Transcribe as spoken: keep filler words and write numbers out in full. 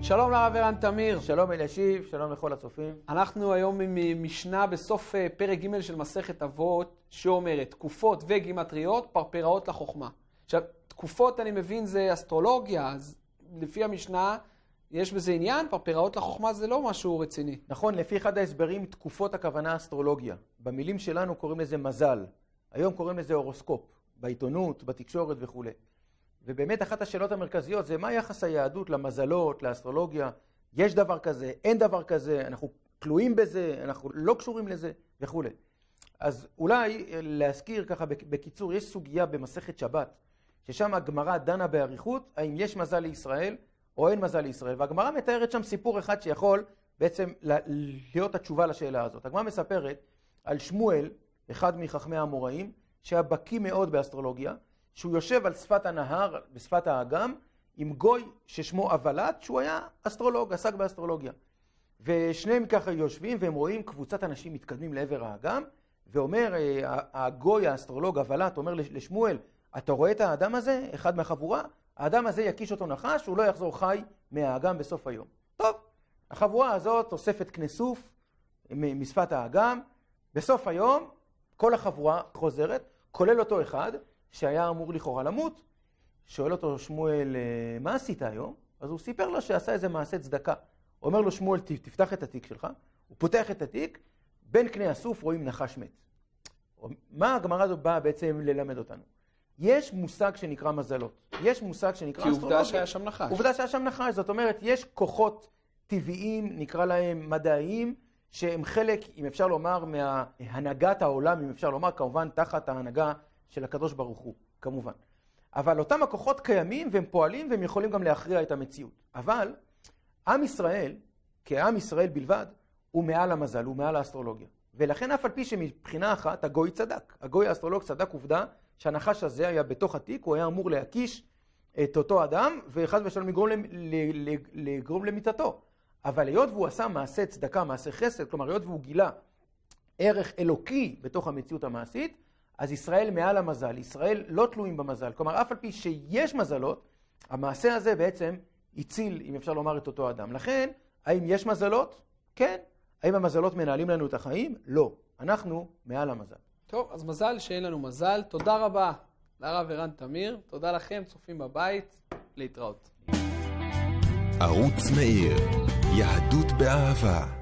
שלום לרב ערן תמיר. שלום אלישיב, שלום לכל הצופים. אנחנו היום עם משנה בסוף פרק ג' של מסכת אבות, שאומרת, תקופות וגימטריות, פרפראות לחוכמה. עכשיו, תקופות אני מבין זה אסטרולוגיה, אז לפי המשנה יש בזה עניין, פרפראות לחוכמה זה לא משהו רציני. נכון, לפי אחד ההסברים, תקופות הכוונה אסטרולוגיה. במילים שלנו קוראים לזה מזל. היום קוראים לזה הורוסקופ, בעיתונות, בתקשורת וכו'. ובאמת אחת השאלות המרכזיות זה מה יחס היהדות למזלות, לאסטרולוגיה. יש דבר כזה, אין דבר כזה, אנחנו תלויים בזה, אנחנו לא קשורים לזה וכו'. אז אולי להזכיר ככה בקיצור, יש סוגיה במסכת שבת, ששם הגמרא דנה באריכות, האם יש מזל לישראל או אין מזל לישראל. והגמרא מתארת שם סיפור אחד שיכול בעצם להיות התשובה לשאלה הזאת. הגמרא מספרת על שמואל, אחד מחכמי האמוראים, שהיה בקיא מאוד באסטרולוגיה, שהוא יושב על שפת הנהר, בשפת האגם, עם גוי ששמו אבלת, שהוא היה אסטרולוג, עסק באסטרולוגיה. ושניהם ככה יושבים והם רואים קבוצת אנשים מתקדמים לעבר האגם, ואומר, הגוי האסטרולוג אבלת אומר לשמואל, אתה רואה את האדם הזה, אחד מהחבורה? האדם הזה יקיש אותו נחש, הוא לא יחזור חי מהאגם בסוף היום. טוב, החבורה הזאת אוספת כנסוף משפת האגם, בסוף היום כל החבורה חוזרת, כולל אותו אחד, שהיה אמור לכאורה למות. שואל אותו שמואל, מה עשית היום? אז הוא סיפר לו שעשה איזה מעשה צדקה. אומר לו שמואל, תפתח את התיק שלך. הוא פותח את התיק, בין קני הסוף רואים נחש מת. מה הגמרא הזאת באה בעצם ללמד אותנו? יש מושג שנקרא מזלות. יש מושג שנקרא אסטרולוגיה. כי עובדה שהיה שם נחש. עובדה שהיה שם נחש. זאת אומרת, יש כוחות טבעיים, נקרא להם מדעיים, שהם חלק, אם אפשר לומר, מהנהגת העולם, אם אפשר לומר, כמובן, תחת ההנהגה של הקדוש ברוך הוא, כמובן. אבל אותם הכוחות קיימים והם פועלים והם יכולים גם להכריע את המציאות. אבל עם ישראל, כעם ישראל בלבד, הוא מעל המזל, הוא מעל האסטרולוגיה. ולכן אף על פי שמבחינה אחת הגוי צדק. הגוי האסטרולוג צדק עובדה שהנחש הזה היה בתוך התיק, הוא היה אמור להקיש את אותו אדם ואחד ושלום לגרום, לגרום למיתתו. אבל היות והוא עשה מעשה צדקה, מעשה חסד, כלומר היות והוא גילה ערך אלוקי בתוך המציאות המעשית, אז ישראל מעל המזל, ישראל לא תלויים במזל. כלומר, אף על פי שיש מזלות, המעשה הזה בעצם הציל, אם אפשר לומר, את אותו אדם. לכן, האם יש מזלות? כן. האם המזלות מנהלים לנו את החיים? לא. אנחנו מעל המזל. טוב, אז מזל שאין לנו מזל. תודה רבה לרב ערן תמיר. תודה לכם, צופים בבית. להתראות. ערוץ מאיר, יהדות באהבה.